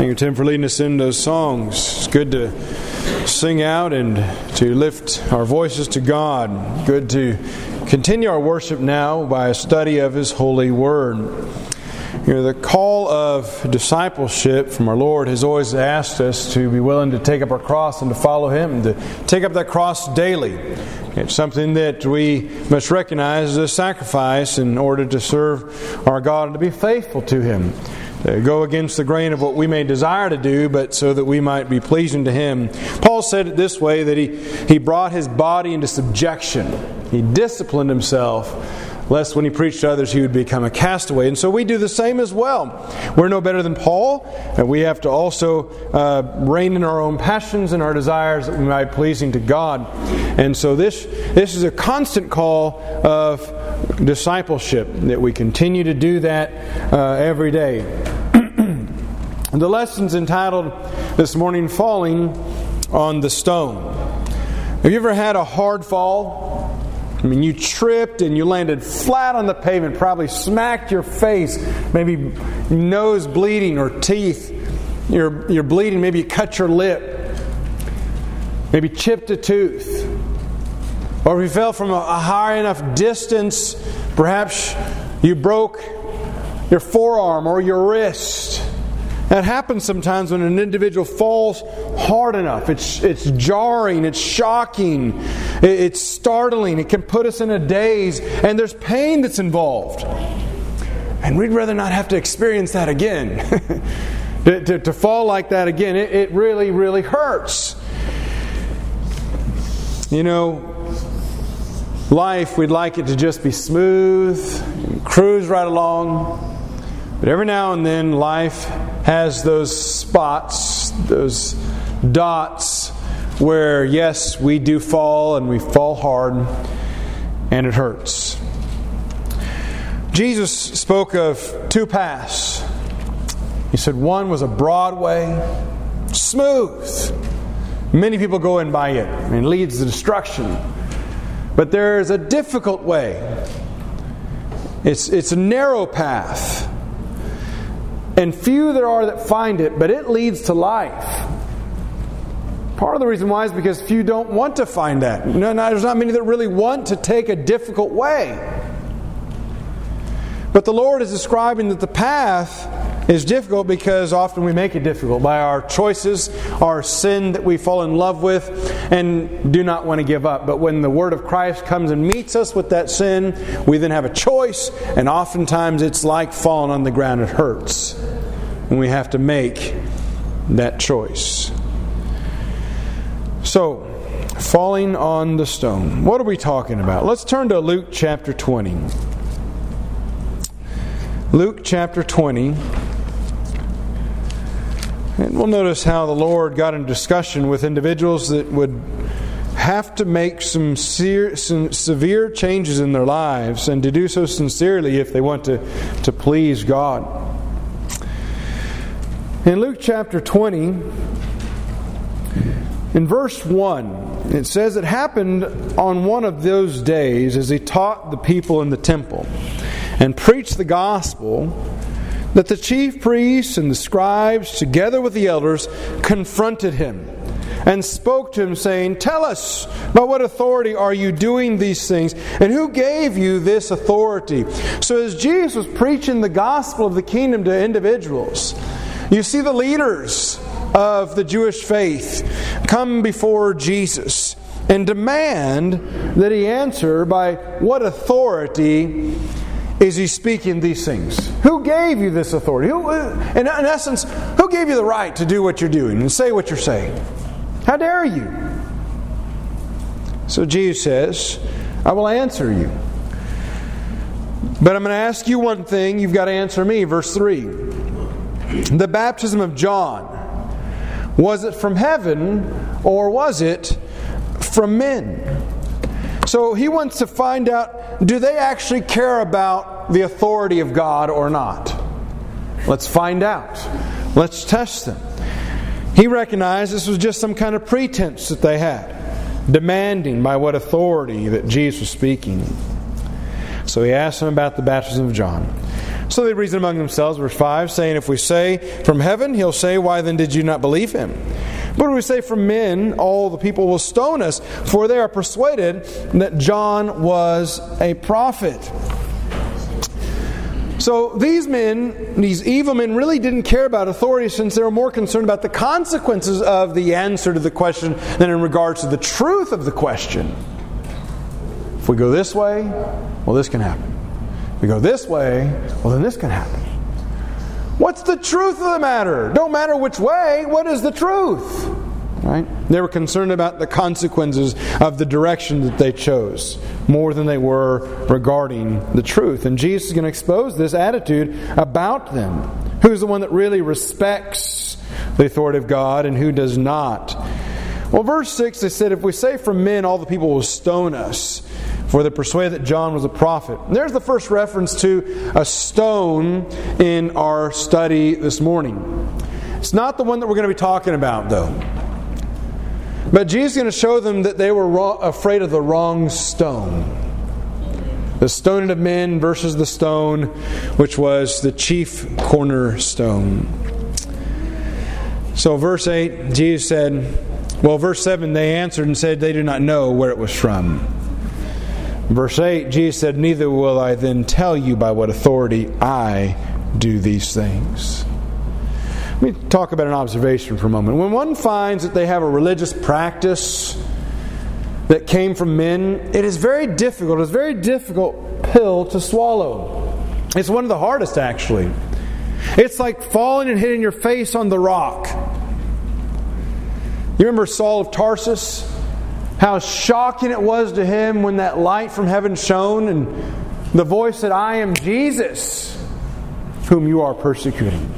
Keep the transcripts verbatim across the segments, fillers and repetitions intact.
Thank you, Tim, for leading us in those songs. It's good to sing out and to lift our voices to God. Good to continue our worship now by a study of His holy Word. You know, the call of discipleship from our Lord has always asked us to be willing to take up our cross and to follow Him, to take up that cross daily. It's something that we must recognize as a sacrifice in order to serve our God and to be faithful to Him. To go against the grain of what we may desire to do, but so that we might be pleasing to Him. Paul said it this way, that he, he brought his body into subjection. He disciplined himself, lest when he preached to others he would become a castaway. And so we do the same as well. We're no better than Paul, and we have to also uh, rein in our own passions and our desires that we might be pleasing to God. And so this, this is a constant call of discipleship, that we continue to do that uh, every day. The lesson's entitled this morning, Falling on the Stone. Have you ever had a hard fall? I mean, you tripped and you landed flat on the pavement, probably smacked your face, maybe nose bleeding or teeth. You're, you're bleeding, maybe you cut your lip, maybe chipped a tooth. Or if you fell from a, a high enough distance, perhaps you broke your forearm or your wrist. That happens sometimes when an individual falls hard enough. It's it's jarring, it's shocking, it's startling. It can put us in a daze, and there's pain that's involved. And we'd rather not have to experience that again. to, to, to fall like that again, it, it really, really hurts. You know, life, we'd like it to just be smooth, cruise right along. But every now and then, life has those spots, those dots, where yes, we do fall and we fall hard, and it hurts. Jesus spoke of two paths. He said one was a broad way, smooth. Many people go in by it, and it leads to destruction. But there's a difficult way. It's, it's a narrow path. And few there are that find it, but it leads to life. Part of the reason why is because few don't want to find that. No, no, there's not many that really want to take a difficult way. But the Lord is describing that the path is difficult because often we make it difficult by our choices, our sin that we fall in love with and do not want to give up. But when the Word of Christ comes and meets us with that sin, we then have a choice, and oftentimes it's like falling on the ground. It hurts. And we have to make that choice. So, falling on the stone. What are we talking about? Let's turn to Luke chapter twenty. Luke chapter twenty. And we'll notice how the Lord got in discussion with individuals that would have to make some, se- some severe changes in their lives, and to do so sincerely if they want to, to please God. In Luke chapter twenty, in verse one, it says, "It happened on one of those days as He taught the people in the temple and preached the gospel, that the chief priests and the scribes, together with the elders, confronted Him and spoke to Him, saying, 'Tell us, by what authority are you doing these things? And who gave you this authority?'" So as Jesus was preaching the gospel of the kingdom to individuals, you see the leaders of the Jewish faith come before Jesus and demand that He answer by what authority is He speaking these things. Who gave you this authority? Who, in, in essence, who gave you the right to do what you're doing and say what you're saying? How dare you? So Jesus says, "I will answer you. But I'm going to ask you one thing, you've got to answer me." Verse three. "The baptism of John, was it from heaven or was it from men?" So he wants to find out, do they actually care about the authority of God or not? Let's find out. Let's test them. He recognized this was just some kind of pretense that they had, demanding by what authority that Jesus was speaking. So he asked them about the baptism of John. So they reasoned among themselves, verse five, saying, if we say from heaven, he'll say, why then did you not believe him? But if we say from men, all the people will stone us, for they are persuaded that John was a prophet. So these men, these evil men, really didn't care about authority, since they were more concerned about the consequences of the answer to the question than in regards to the truth of the question. If we go this way, well, this can happen. If we go this way, well, then this can happen. What's the truth of the matter? Don't matter which way. What is the truth? Right? They were concerned about the consequences of the direction that they chose more than they were regarding the truth. And Jesus is going to expose this attitude about them. Who's the one that really respects the authority of God and who does not? Well, verse six, they said, if we say from men, all the people will stone us, for they persuaded that John was a prophet. And there's the first reference to a stone in our study this morning. It's not the one that we're going to be talking about, though. But Jesus is going to show them that they were wrong, afraid of the wrong stone. The stoning of men versus the stone, which was the chief cornerstone. So verse eight, Jesus said, well, verse seven, they answered and said they do not know where it was from. Verse eight, Jesus said, neither will I then tell you by what authority I do these things. Let me talk about an observation for a moment. When one finds that they have a religious practice that came from men, it is very difficult. It's a very difficult pill to swallow. It's one of the hardest, actually. It's like falling and hitting your face on the rock. You remember Saul of Tarsus? How shocking it was to him when that light from heaven shone and the voice said, I am Jesus, whom you are persecuting.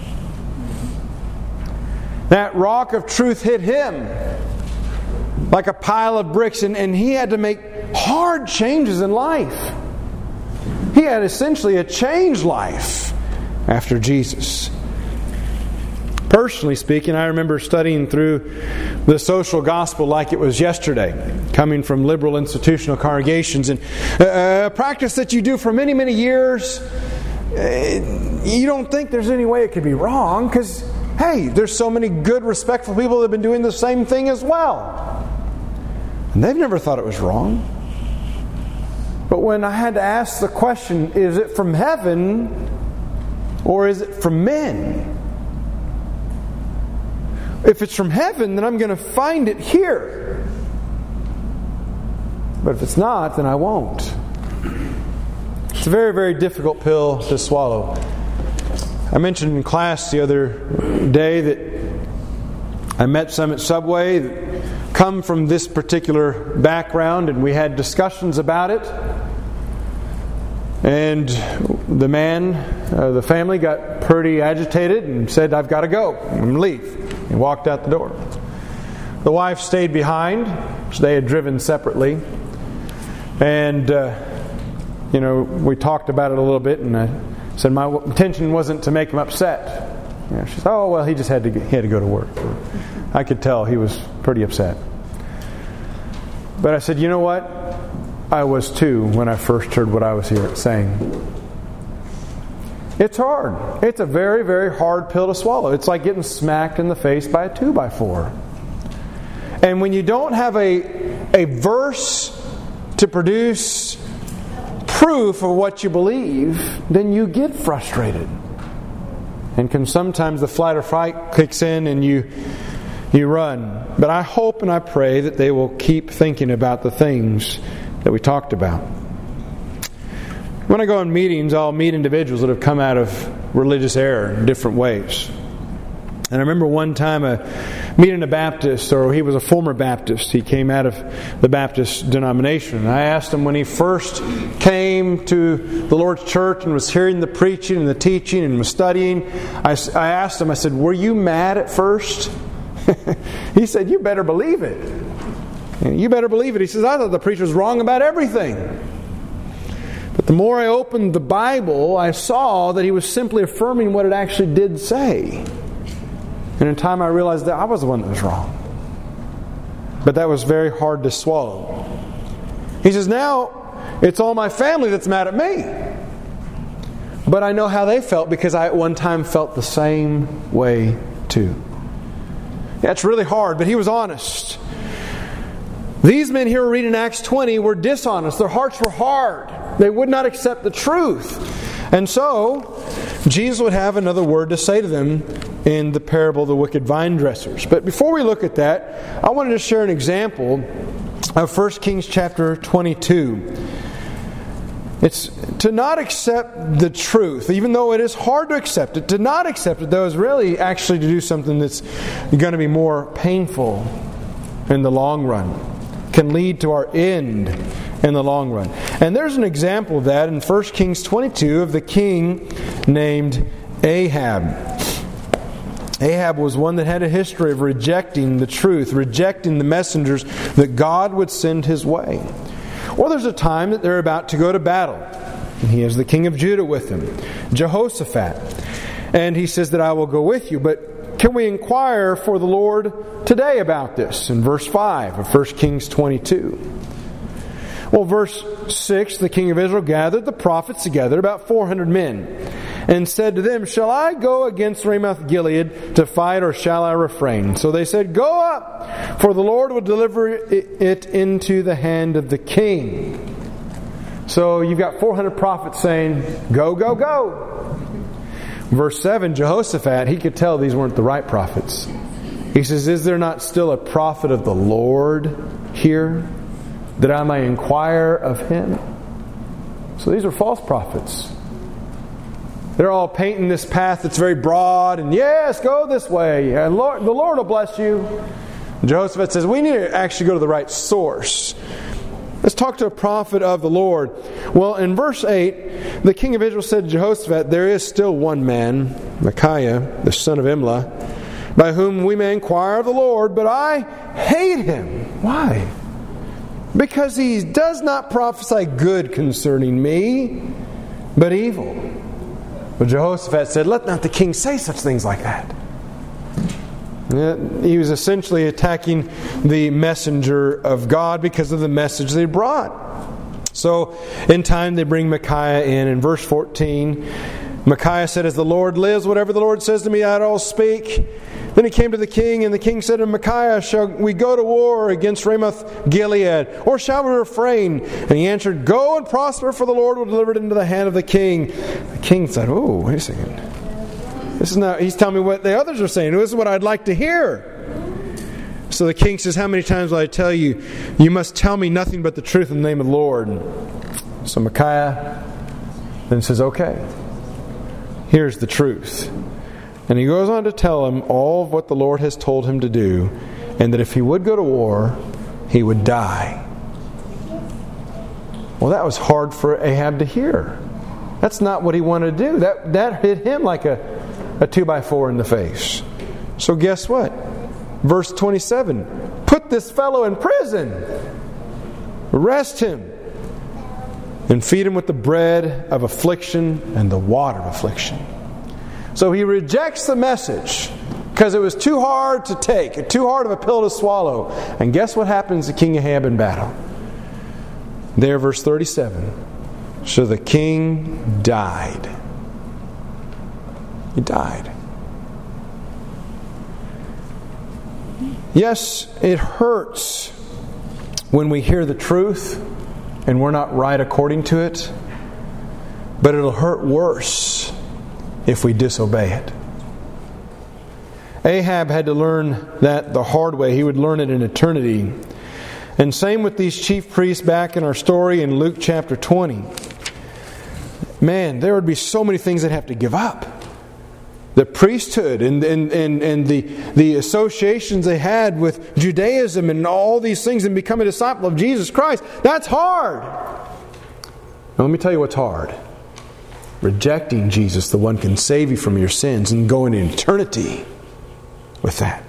That rock of truth hit him like a pile of bricks, and, and he had to make hard changes in life. He had essentially a changed life after Jesus. Personally speaking, I remember studying through the social gospel like it was yesterday, coming from liberal institutional congregations, and a practice that you do for many, many years. You don't think there's any way it could be wrong, because, hey, there's so many good, respectful people that have been doing the same thing as well. And they've never thought it was wrong. But when I had to ask the question, is it from heaven or is it from men? If it's from heaven, then I'm going to find it here. But if it's not, then I won't. It's a very, very difficult pill to swallow. I mentioned in class the other day that I met some at Subway that come from this particular background, and we had discussions about it. And the man, uh, the family got pretty agitated and said, I've got to go. I'm going to leave. He walked out the door. The wife stayed behind, which they had driven separately. And, uh, you know, we talked about it a little bit, and I said my intention wasn't to make him upset. You know, she said, oh, well, he just had to, he had to go to work. I could tell he was pretty upset. But I said, you know what? I was too when I first heard what I was here saying. It's hard. It's a very, very hard pill to swallow. It's like getting smacked in the face by a two by four. And when you don't have a, a verse to produce proof of what you believe, then you get frustrated. And can sometimes the flight or fight kicks in and you you run. But I hope and I pray that they will keep thinking about the things that we talked about. When I go in meetings, I'll meet individuals that have come out of religious error in different ways. And I remember one time a meeting a Baptist, or he was a former Baptist. He came out of the Baptist denomination. And I asked him when he first came to the Lord's church and was hearing the preaching and the teaching and was studying, I, I asked him, I said, were you mad at first? He said, you better believe it. You better believe it. He says, I thought the preacher was wrong about everything. But the more I opened the Bible, I saw that he was simply affirming what it actually did say. And in time I realized that I was the one that was wrong. But that was very hard to swallow. He says, now it's all my family that's mad at me. But I know how they felt because I at one time felt the same way too. That's really hard, but he was honest. These men here reading Acts twenty were dishonest. Their hearts were hard. They would not accept the truth. And so, Jesus would have another word to say to them in the parable of the wicked vine dressers. But before we look at that, I wanted to share an example of First Kings chapter twenty-two. It's to not accept the truth, even though it is hard to accept it. To not accept it, though, is really actually to do something that's going to be more painful in the long run. Can lead to our end in the long run. And there's an example of that in First Kings twenty-two of the king named Ahab. Ahab was one that had a history of rejecting the truth, rejecting the messengers that God would send his way. Well, there's a time that they're about to go to battle. And he has the king of Judah with him, Jehoshaphat. And he says that I will go with you. But can we inquire for the Lord today about this? In verse five of First Kings twenty-two. Well, verse six, the king of Israel gathered the prophets together, about four hundred men, and said to them, shall I go against Ramoth Gilead to fight, or shall I refrain? So they said, go up, for the Lord will deliver it into the hand of the king. So you've got four hundred prophets saying, go, go, go. Verse seven, Jehoshaphat, he could tell these weren't the right prophets. He says, is there not still a prophet of the Lord here, that I may inquire of him? So these are false prophets. They're all painting this path that's very broad, and yes, go this way, and Lord, the Lord will bless you. And Jehoshaphat says, we need to actually go to the right source. Let's talk to a prophet of the Lord. Well, in verse eight, the king of Israel said to Jehoshaphat, there is still one man, Micaiah, the son of Imlah, by whom we may inquire of the Lord, but I hate him. Why? Because he does not prophesy good concerning me, but evil. But Jehoshaphat said, let not the king say such things like that. He was essentially attacking the messenger of God because of the message they brought. So, in time, they bring Micaiah in. In verse fourteen, Micaiah said, as the Lord lives, whatever the Lord says to me, I'll speak. Then he came to the king, and the king said to Micaiah, shall we go to war against Ramoth Gilead, or shall we refrain? And he answered, go and prosper, for the Lord will deliver it into the hand of the king. The king said, oh, wait a second. This is not, he's telling me what the others are saying. This is what I'd like to hear. So the king says, how many times will I tell you, you must tell me nothing but the truth in the name of the Lord? So Micaiah then says, okay, here's the truth. And he goes on to tell him all of what the Lord has told him to do, and that if he would go to war, he would die. Well, that was hard for Ahab to hear. That's not what he wanted to do. That, that hit him like a, a two by four in the face. So guess what? Verse twenty-seven, put this fellow in prison. Arrest him. And feed him with the bread of affliction and the water of affliction. So he rejects the message because it was too hard to take, too hard of a pill to swallow. And guess what happens to King Ahab in battle? There, verse thirty-seven. So the king died. He died. Yes, it hurts when we hear the truth and we're not right according to it, but it'll hurt worse if we disobey it. Ahab had to learn that the hard way. He would learn it in eternity. And same with these chief priests back in our story in Luke chapter twenty. Man, there would be so many things they'd have to give up. The priesthood and, and, and, and the, the associations they had with Judaism and all these things, and become a disciple of Jesus Christ. That's hard. Now let me tell you what's hard. Rejecting Jesus, the one who can save you from your sins, and going in eternity with that.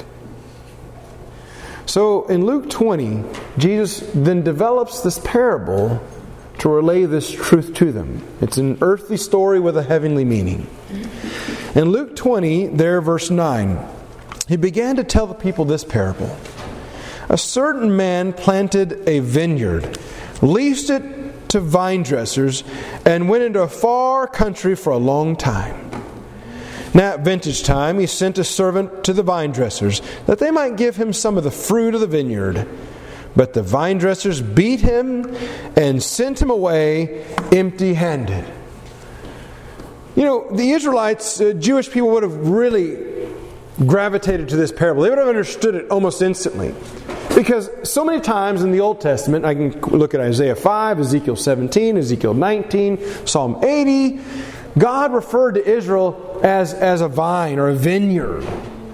So in Luke twenty, Jesus then develops this parable to relay this truth to them. It's an earthly story with a heavenly meaning. In Luke twenty, there, verse nine, he began to tell the people this parable. A certain man planted a vineyard, leased it to vine dressers and went into a far country for a long time. Now at vintage time he sent a servant to the vine dressers, that they might give him some of the fruit of the vineyard. But the vine dressers beat him and sent him away empty-handed. You know, the Israelites, uh, Jewish people would have really gravitated to this parable. They would have understood it almost instantly. Because so many times in the Old Testament, I can look at Isaiah five, Ezekiel seventeen, Ezekiel nineteen, Psalm eighty, God referred to Israel as, as a vine or a vineyard.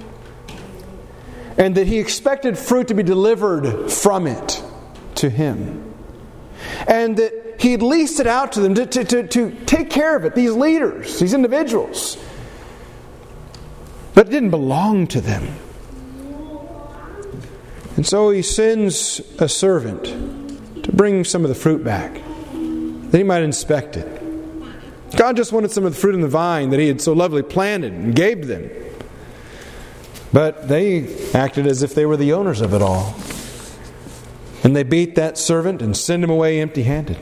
And that He expected fruit to be delivered from it to Him. And that He had leased it out to them to, to, to, to take care of it, these leaders, these individuals. But it didn't belong to them. And so He sends a servant to bring some of the fruit back, that He might inspect it. God just wanted some of the fruit in the vine that He had so lovely planted and gave to them. But they acted as if they were the owners of it all. And they beat that servant and sent him away empty-handed.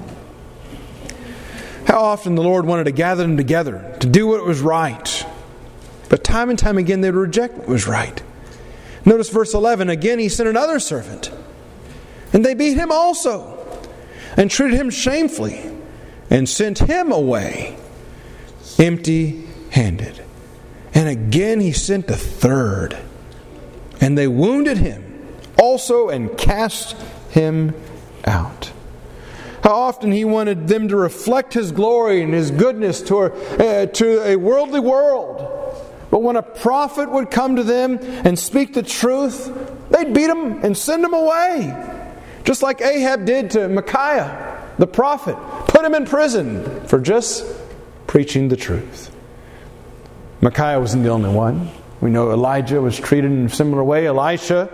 How often the Lord wanted to gather them together to do what was right. But time and time again they would reject what was right. Notice verse eleven. Again He sent another servant. And they beat him also. And treated him shamefully. And sent him away empty-handed. And again He sent a third. And they wounded him also and cast him out. How often He wanted them to reflect His glory and His goodness to a, uh, to a worldly world. But when a prophet would come to them and speak the truth, they'd beat him and send him away. Just like Ahab did to Micaiah, the prophet. Put him in prison for just preaching the truth. Micaiah wasn't the only one. We know Elijah was treated in a similar way. Elisha,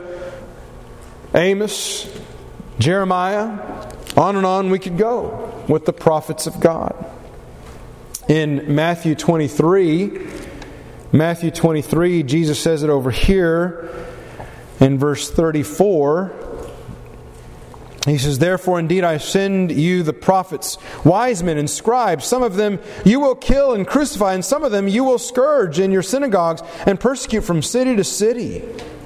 Amos, Jeremiah, on and on we could go with the prophets of God. In Matthew twenty-three, Matthew twenty-three, Jesus says it over here in verse thirty-four. He says, "Therefore indeed I send you the prophets, wise men and scribes. Some of them you will kill and crucify, and some of them you will scourge in your synagogues and persecute from city to city."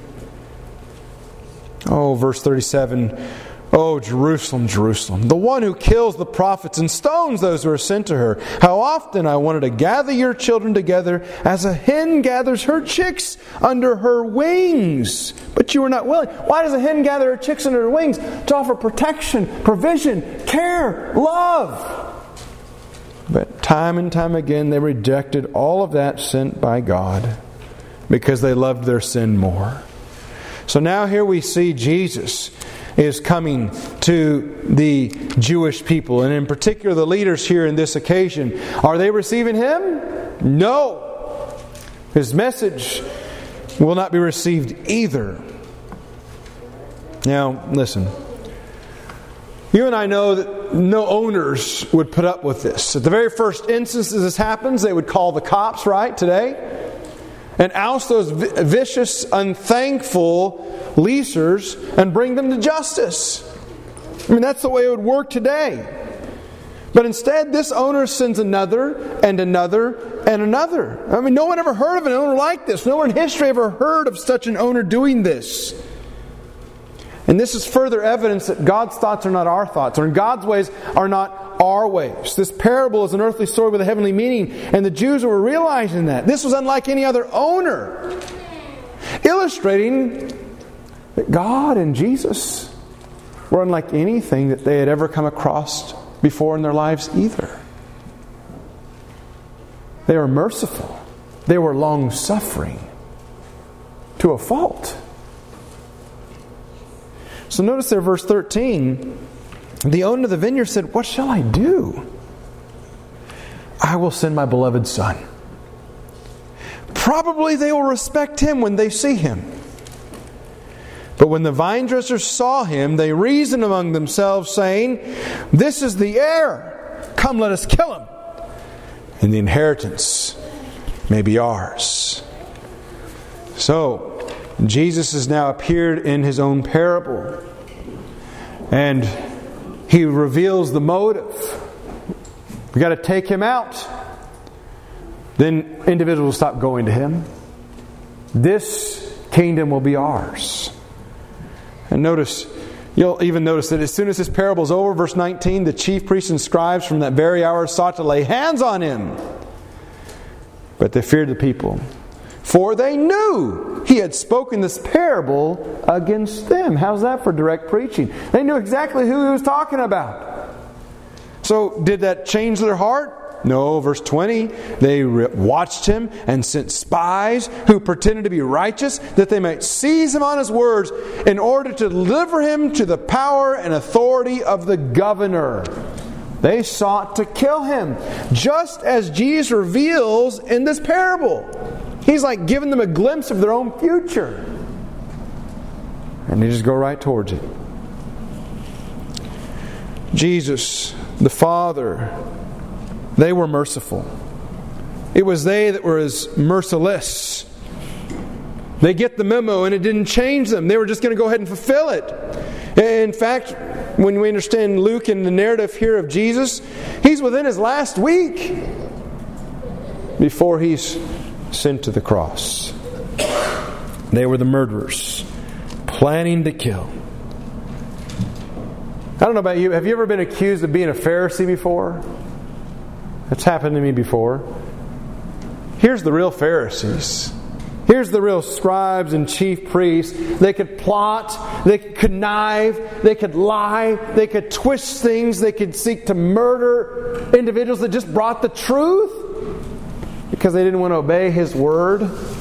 Oh, verse thirty-seven. "Oh, Jerusalem, Jerusalem, the one who kills the prophets and stones those who are sent to her. How often I wanted to gather your children together as a hen gathers her chicks under her wings. But you were not willing." Why does a hen gather her chicks under her wings? To offer protection, provision, care, love. But time and time again they rejected all of that sent by God because they loved their sin more. So now here we see Jesus is coming to the Jewish people, and in particular the leaders here in this occasion. Are they receiving Him? No. His message will not be received either. Now, listen. You and I know that no owners would put up with this. At the very first instance this happens, they would call the cops, right, today? And oust those vicious, unthankful leasers and bring them to justice. I mean, that's the way it would work today. But instead, this owner sends another and another and another. I mean, no one ever heard of an owner like this. No one in history ever heard of such an owner doing this. And this is further evidence that God's thoughts are not our thoughts, or God's ways are not our ways. This parable is an earthly story with a heavenly meaning, and the Jews were realizing that. This was unlike any other owner, illustrating that God and Jesus were unlike anything that they had ever come across before in their lives either. They were merciful. They were long-suffering to a fault. So notice there, verse thirteen, the owner of the vineyard said, "What shall I do? I will send my beloved son. Probably they will respect him when they see him." But when the vine dressers saw him, they reasoned among themselves, saying, "This is the heir. Come, let us kill him, and the inheritance may be ours." So, Jesus has now appeared in His own parable. And He reveals the motive. We've got to take him out. Then individuals will stop going to him. This kingdom will be ours. And notice, you'll even notice that as soon as this parable is over, verse nineteen, the chief priests and scribes from that very hour sought to lay hands on him. But they feared the people, for they knew he had spoken this parable against them. How's that for direct preaching? They knew exactly who he was talking about. So did that change their heart? No, verse twenty, they watched him and sent spies who pretended to be righteous that they might seize him on his words in order to deliver him to the power and authority of the governor. They sought to kill him, just as Jesus reveals in this parable. He's like giving them a glimpse of their own future. And they just go right towards it. Jesus, the Father, they were merciful. It was they that were as merciless. They get the memo and it didn't change them. They were just going to go ahead and fulfill it. In fact, when we understand Luke and the narrative here of Jesus, he's within his last week before he's sent to the cross. They were the murderers, planning to kill. I don't know about you. Have you ever been accused of being a Pharisee before? That's happened to me before. Here's the real Pharisees. Here's the real scribes and chief priests. They could plot, they could connive, they could lie, they could twist things, they could seek to murder individuals that just brought the truth because they didn't want to obey His word.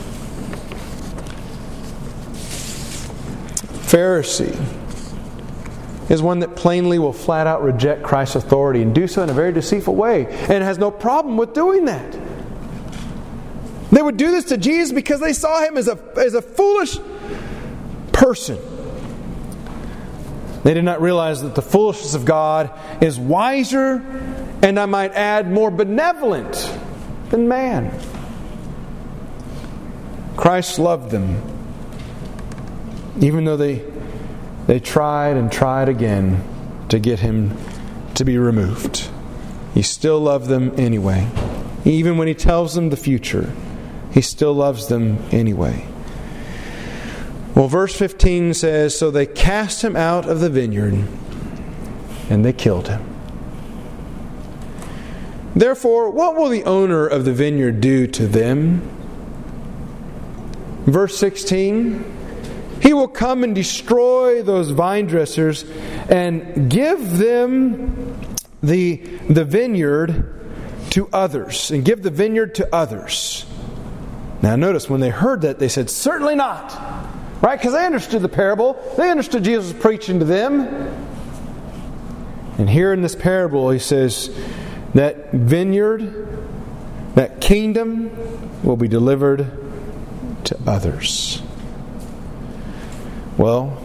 Pharisee is one that plainly will flat out reject Christ's authority and do so in a very deceitful way, and has no problem with doing that. They would do this to Jesus because they saw Him as a, as a foolish person. They did not realize that the foolishness of God is wiser, and I might add, more benevolent than man. Christ loved them, even though they They tried and tried again to get Him to be removed. He still loved them anyway. Even when He tells them the future, He still loves them anyway. Well, verse fifteen says, so they cast Him out of the vineyard and they killed Him. Therefore, what will the owner of the vineyard do to them? Verse sixteen, He will come and destroy those vine dressers and give them the, the vineyard to others. And give the vineyard to others. Now notice, when they heard that, they said, certainly not. Right? Because they understood the parable. They understood Jesus was preaching to them. And here in this parable, He says, that vineyard, that kingdom will be delivered to others. Well,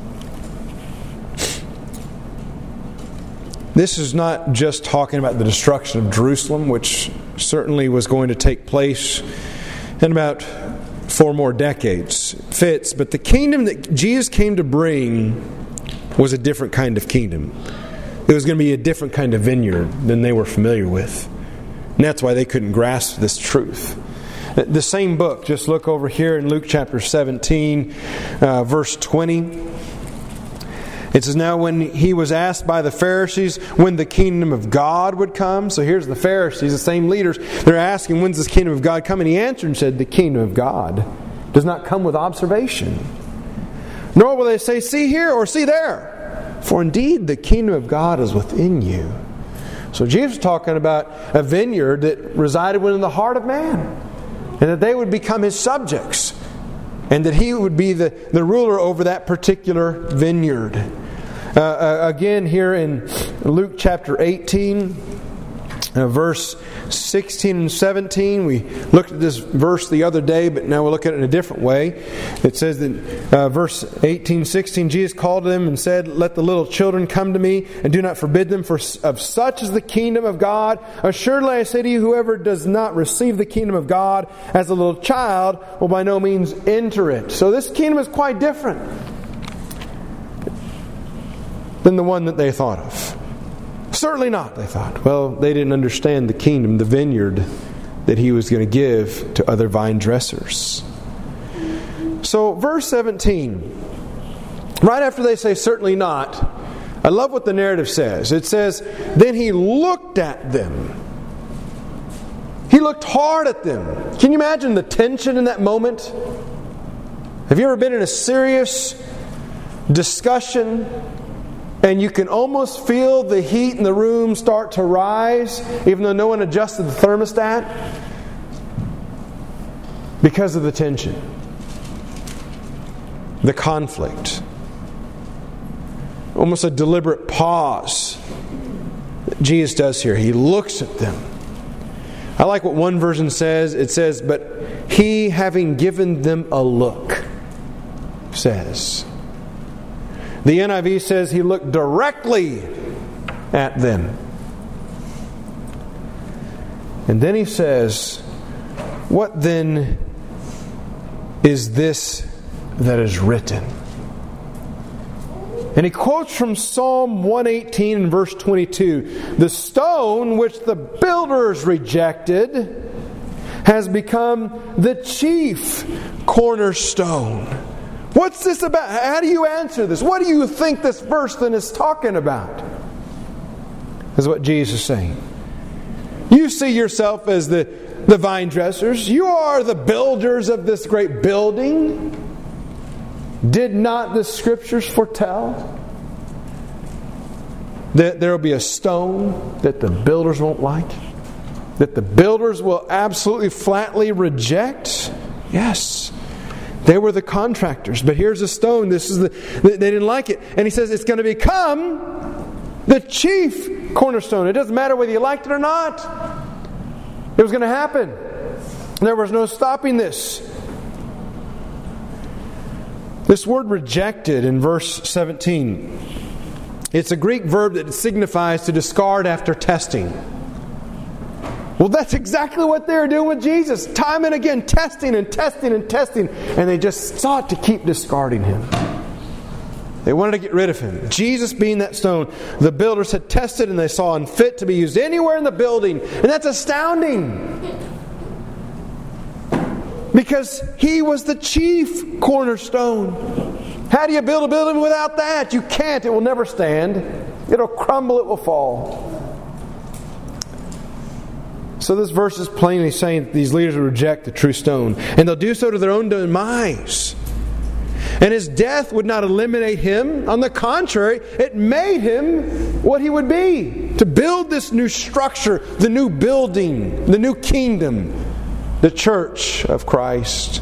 this is not just talking about the destruction of Jerusalem, which certainly was going to take place in about four more decades. It fits, but the kingdom that Jesus came to bring was a different kind of kingdom. It was going to be a different kind of vineyard than they were familiar with. And that's why they couldn't grasp this truth. The same book, just look over here in Luke chapter seventeen, uh, verse twenty. It says, now when He was asked by the Pharisees when the kingdom of God would come. So here's the Pharisees, the same leaders. They're asking, when's this kingdom of God come? And He answered and said, the kingdom of God does not come with observation. Nor will they say, see here or see there. For indeed the kingdom of God is within you. So Jesus is talking about a vineyard that resided within the heart of man. And that they would become His subjects. And that He would be the, the ruler over that particular vineyard. Uh, uh, again, here in Luke chapter eighteen, uh, verse sixteen and seventeen. We looked at this verse the other day, but now we'll look at it in a different way. It says that uh, verse eighteen, sixteen, Jesus called to them and said, let the little children come to me, and do not forbid them, for of such is the kingdom of God. Assuredly I say to you, whoever does not receive the kingdom of God as a little child will by no means enter it. So this kingdom is quite different. than the one that they thought of. Certainly not, they thought. Well, they didn't understand the kingdom, the vineyard that he was going to give to other vine dressers. So, verse seventeen, right after they say, certainly not, I love what the narrative says. It says, then he looked at them. He looked hard at them. Can you imagine the tension in that moment? Have you ever been in a serious discussion and you can almost feel the heat in the room start to rise even though no one adjusted the thermostat? Because of the tension. The conflict. Almost a deliberate pause that Jesus does here. He looks at them. I like what one version says. It says, but he, having given them a look, says. The N I V says he looked directly at them. And then he says, what then is this that is written? And he quotes from Psalm one eighteen and verse twenty-two. The stone which the builders rejected has become the chief cornerstone. What's this about? How do you answer this? What do you think this verse then is talking about? Is what Jesus is saying. You see yourself as the, the vine dressers. You are the builders of this great building. Did not the Scriptures foretell that there will be a stone that the builders won't like? That the builders will absolutely flatly reject? Yes. They were the contractors. But here's a stone. This is the they didn't like it. And he says it's going to become the chief cornerstone. It doesn't matter whether you liked it or not. It was going to happen. There was no stopping this. This word rejected in verse seventeen, it's a Greek verb that signifies to discard after testing. Well, that's exactly what they were doing with Jesus. Time and again, testing and testing and testing. And they just sought to keep discarding Him. They wanted to get rid of Him. Jesus being that stone, the builders had tested and they saw unfit to be used anywhere in the building. And that's astounding. Because He was the chief cornerstone. How do you build a building without that? You can't. It will never stand. It'll crumble. It will fall. So this verse is plainly saying that these leaders will reject the true stone. And they'll do so to their own demise. And His death would not eliminate Him. On the contrary, it made Him what He would be. To build this new structure, the new building, the new kingdom, the church of Christ.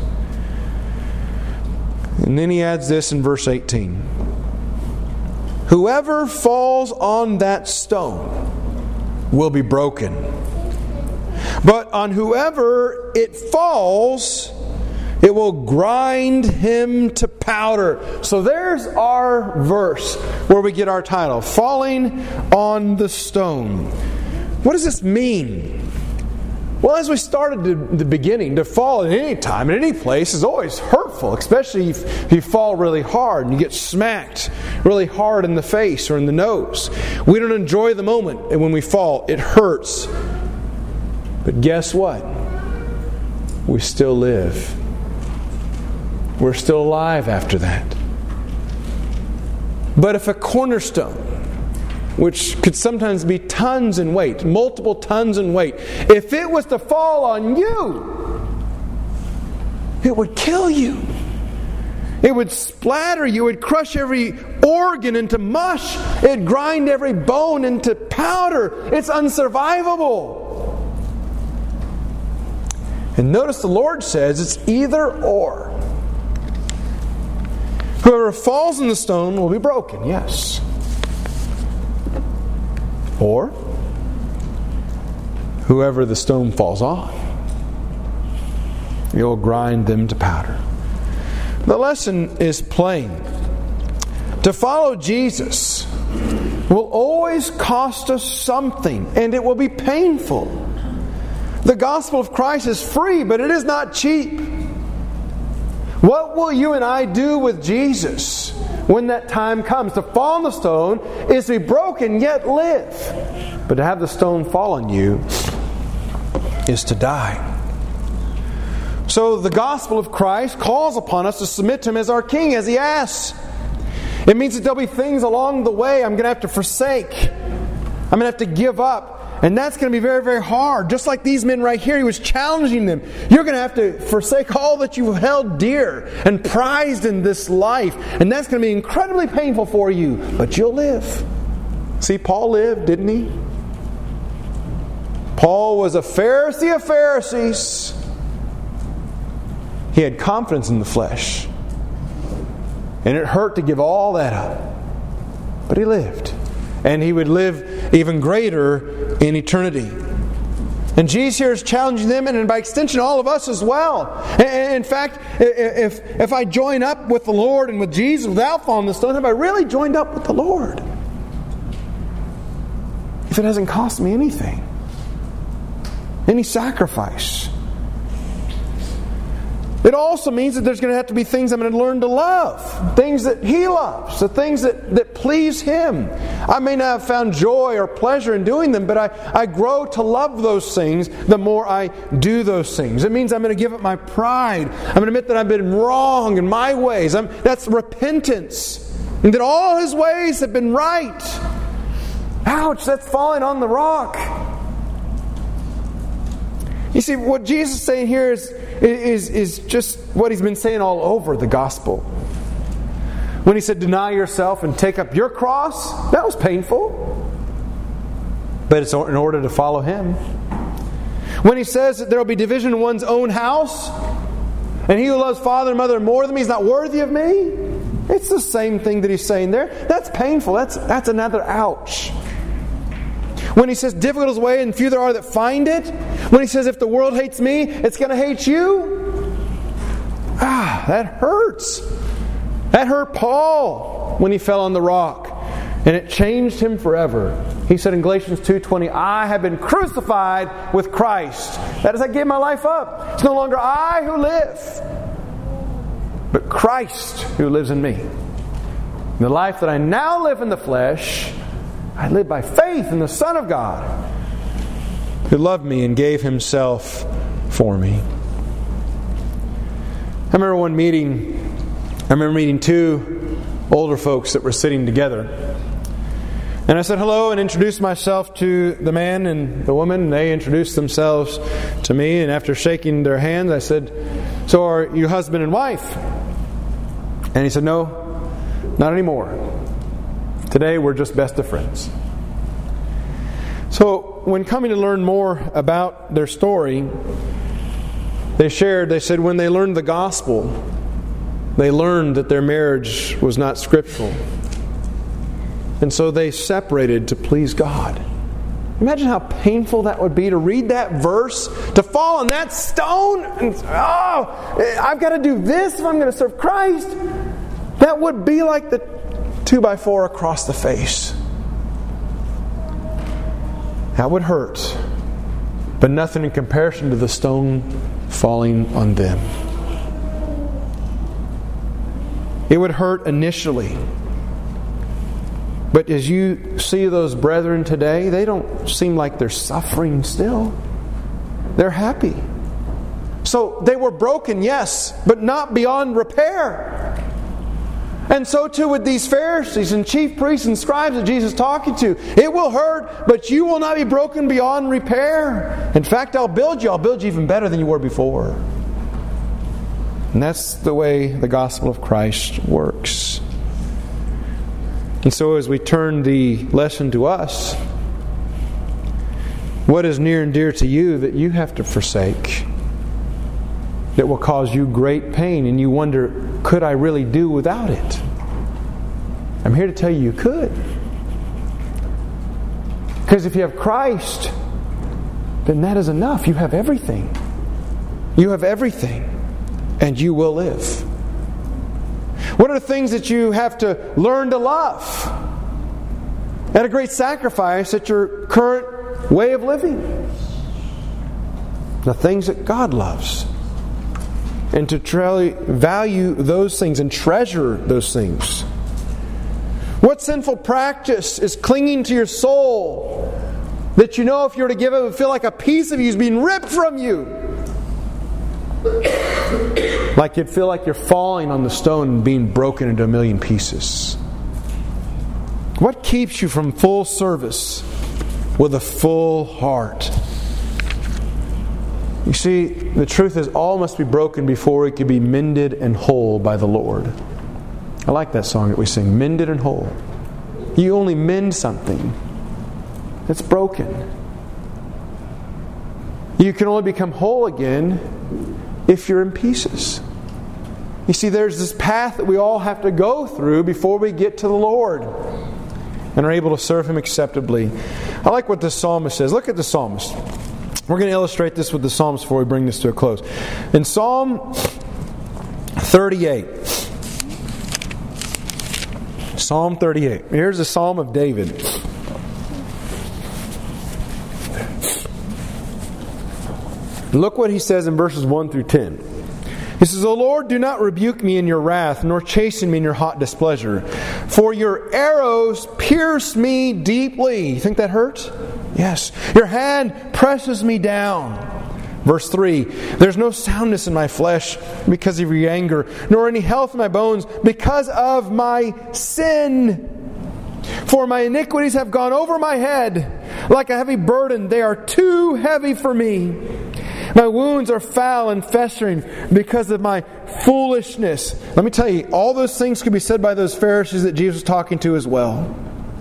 And then He adds this in verse eighteen. Whoever falls on that stone will be broken. But on whoever it falls, it will grind him to powder. So there's our verse where we get our title, Falling on the Stone. What does this mean? Well, as we started at the beginning, to fall at any time, at any place, is always hurtful, especially if you fall really hard and you get smacked really hard in the face or in the nose. We don't enjoy the moment, and when we fall, it hurts. But guess what? We still live. We're still alive after that. But if a cornerstone, which could sometimes be tons in weight, multiple tons in weight, if it was to fall on you, it would kill you. It would splatter you. It would crush every organ into mush. It'd grind every bone into powder. It's unsurvivable. And notice the Lord says it's either or. Whoever falls in the stone will be broken, yes. Or whoever the stone falls on, it will grind them to powder. The lesson is plain. To follow Jesus will always cost us something, and it will be painful. The gospel of Christ is free, but it is not cheap. What will you and I do with Jesus when that time comes. To fall on the stone is to be broken yet live. But to have the stone fall on you is to die. So the gospel of Christ calls upon us to submit to Him as our King, as He asks. It means that there'll be things along the way I'm going to have to forsake. I'm going to have to give up. And that's going to be very, very hard. Just like these men right here, He was challenging them. You're going to have to forsake all that you've held dear and prized in this life. And that's going to be incredibly painful for you. But you'll live. See, Paul lived, didn't he? Paul was a Pharisee of Pharisees. He had confidence in the flesh. And it hurt to give all that up. But he lived. And he would live even greater in eternity. And Jesus here is challenging them, and by extension all of us as well. And in fact, if, if I join up with the Lord and with Jesus without falling on the stone, have I really joined up with the Lord? If it hasn't cost me anything. Any sacrifice. It also means that there's going to have to be things I'm going to learn to love. Things that He loves. The things that, that please Him. I may not have found joy or pleasure in doing them, but I, I grow to love those things the more I do those things. It means I'm going to give up my pride. I'm going to admit that I've been wrong in my ways. I'm, that's repentance. And that all His ways have been right. Ouch, that's falling on the rock. You see, what Jesus is saying here is, is, is just what He's been saying all over the gospel. When He said, deny yourself and take up your cross, that was painful. But it's in order to follow Him. When He says that there will be division in one's own house, and he who loves father and mother more than me is not worthy of me, it's the same thing that He's saying there. That's painful. That's, that's another ouch. When He says difficult is the way and few there are that find it. When He says if the world hates me, it's going to hate you. Ah, that hurts. That hurt Paul when he fell on the rock. And it changed him forever. He said in Galatians two twenty, I have been crucified with Christ. That is, I gave my life up. It's no longer I who live, but Christ who lives in me. The life that I now live in the flesh, I live by faith in the Son of God, who loved me and gave Himself for me. I remember one meeting, I remember meeting two older folks that were sitting together. And I said hello and introduced myself to the man and the woman. And they introduced themselves to me. And after shaking their hands, I said, so are you husband and wife? And he said, no, not anymore. Today we're just best of friends. So when coming to learn more about their story, they shared, they said when they learned the gospel, they learned that their marriage was not scriptural. And so they separated to please God. Imagine how painful that would be to read that verse, to fall on that stone, and oh, I've got to do this if I'm going to serve Christ. That would be like the two by four across the face. That would hurt, but nothing in comparison to the stone falling on them. It would hurt initially. But as you see those brethren today, they don't seem like they're suffering still. They're happy. So they were broken, yes, but not beyond repair. And so too with these Pharisees and chief priests and scribes that Jesus is talking to. It will hurt, but you will not be broken beyond repair. In fact, I'll build you. I'll build you even better than you were before. And that's the way the gospel of Christ works. And so as we turn the lesson to us, what is near and dear to you that you have to forsake, that will cause you great pain, and you wonder, could I really do without it? I'm here to tell you you could. Because if you have Christ, then that is enough. You have everything. You have everything. And you will live. What are the things that you have to learn to love? At a great sacrifice at your current way of living. The things that God loves. And to truly value those things and treasure those things. What sinful practice is clinging to your soul that you know if you were to give it, it would feel like a piece of you is being ripped from you? Like you'd feel like you're falling on the stone and being broken into a million pieces. What keeps you from full service with a full heart? You see, the truth is all must be broken before it can be mended and whole by the Lord. I like that song that we sing, mended and whole. You only mend something that's broken. You can only become whole again if you're in pieces. You see, there's this path that we all have to go through before we get to the Lord and are able to serve Him acceptably. I like what the psalmist says. Look at the psalmist. We're going to illustrate this with the Psalms before we bring this to a close. In Psalm thirty-eight, Psalm thirty-eight. Here's a Psalm of David. Look what he says in verses one through ten. He says, O Lord, do not rebuke me in your wrath, nor chasten me in your hot displeasure. For your arrows pierce me deeply. You think that hurts? Yes. Your hand presses me down. Verse three, there's no soundness in my flesh because of your anger, nor any health in my bones because of my sin. For my iniquities have gone over my head like a heavy burden. They are too heavy for me. My wounds are foul and festering because of my foolishness. Let me tell you, all those things could be said by those Pharisees that Jesus was talking to as well.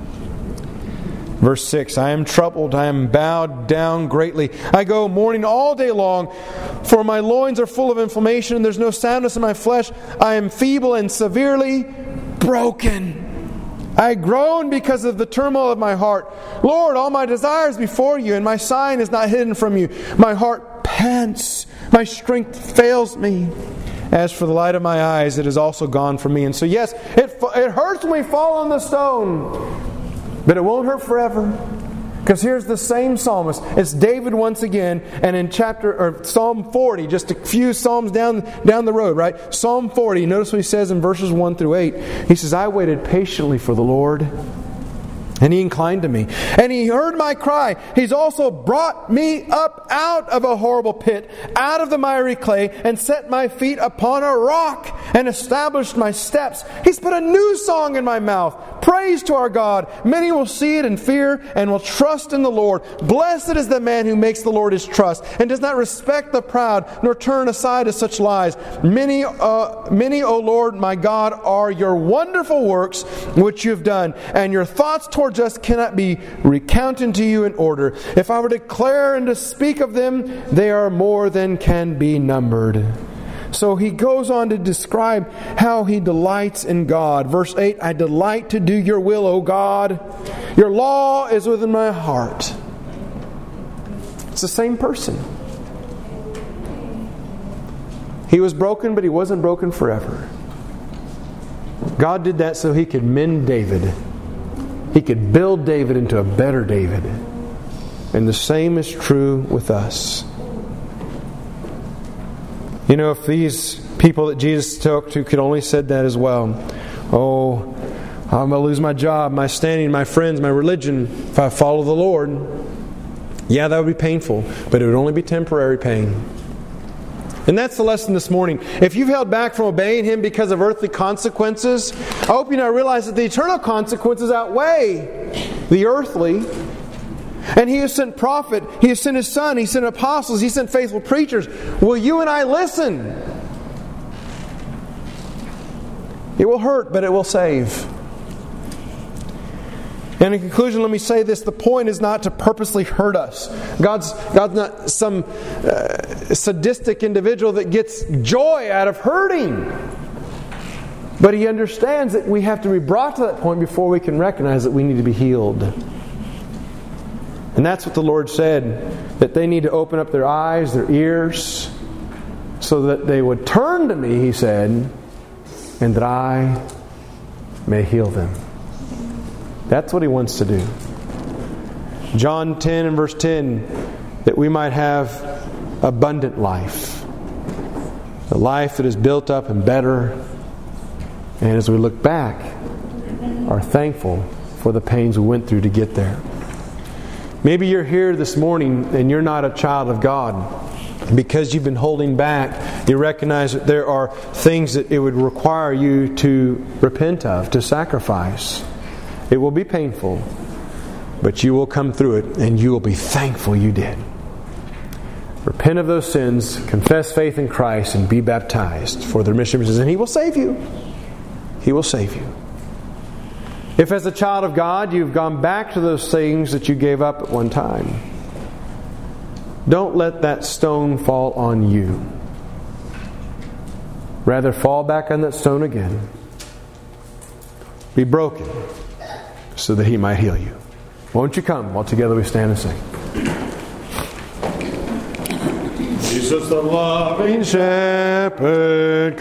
Verse six, I am troubled, I am bowed down greatly. I go mourning all day long, for my loins are full of inflammation, and there's no soundness in my flesh. I am feeble and severely broken. I groan because of the turmoil of my heart. Lord, all my desires before you, and my sign is not hidden from you. My heart pants, my strength fails me. As for the light of my eyes, it is also gone from me. And so yes, it, it hurts when we fall on the stone. But it won't hurt forever. Because here's the same psalmist. It's David once again. And in chapter or Psalm forty, just a few psalms down, down the road, right? Psalm forty, notice what he says in verses one through eight. He says, I waited patiently for the Lord, and He inclined to me. And He heard my cry. He's also brought me up out of a horrible pit, out of the miry clay, and set my feet upon a rock, and established my steps. He's put a new song in my mouth. Praise to our God. Many will see it and fear, and will trust in the Lord. Blessed is the man who makes the Lord his trust, and does not respect the proud, nor turn aside to such lies. Many, uh, many, O Lord, my God, are your wonderful works which you have done, and your thoughts towards us cannot be recounted to you in order. If I were to declare and to speak of them, they are more than can be numbered. So he goes on to describe how he delights in God. Verse eight, I delight to do your will, O God. Your law is within my heart. It's the same person. He was broken, but he wasn't broken forever. God did that so He could mend David. He could build David into a better David. And the same is true with us. You know, if these people that Jesus talked to could only said that as well. Oh, I'm going to lose my job, my standing, my friends, my religion if I follow the Lord. Yeah, that would be painful, but it would only be temporary pain. And that's the lesson this morning. If you've held back from obeying Him because of earthly consequences, I hope you now realize that the eternal consequences outweigh the earthly. And He has sent prophet, He has sent His Son, He sent apostles, He sent faithful preachers. Will you and I listen? It will hurt, but it will save. And in conclusion, let me say this. The point is not to purposely hurt us. God's, God's not some uh, sadistic individual that gets joy out of hurting. But He understands that we have to be brought to that point before we can recognize that we need to be healed. And that's what the Lord said, that they need to open up their eyes, their ears, so that they would turn to me, He said, and that I may heal them. That's what He wants to do. John ten and verse ten, that we might have abundant life. A life that is built up and better. And as we look back, are thankful for the pains we went through to get there. Maybe you're here this morning and you're not a child of God. Because you've been holding back, you recognize that there are things that it would require you to repent of, to sacrifice. It will be painful, but you will come through it and you will be thankful you did. Repent of those sins, confess faith in Christ, and be baptized for the remission of sins, and He will save you. He will save you. If as a child of God you've gone back to those things that you gave up at one time, don't let that stone fall on you. Rather, fall back on that stone again. Be broken so that He might heal you. Won't you come while together we stand and sing? Jesus the loving shepherd.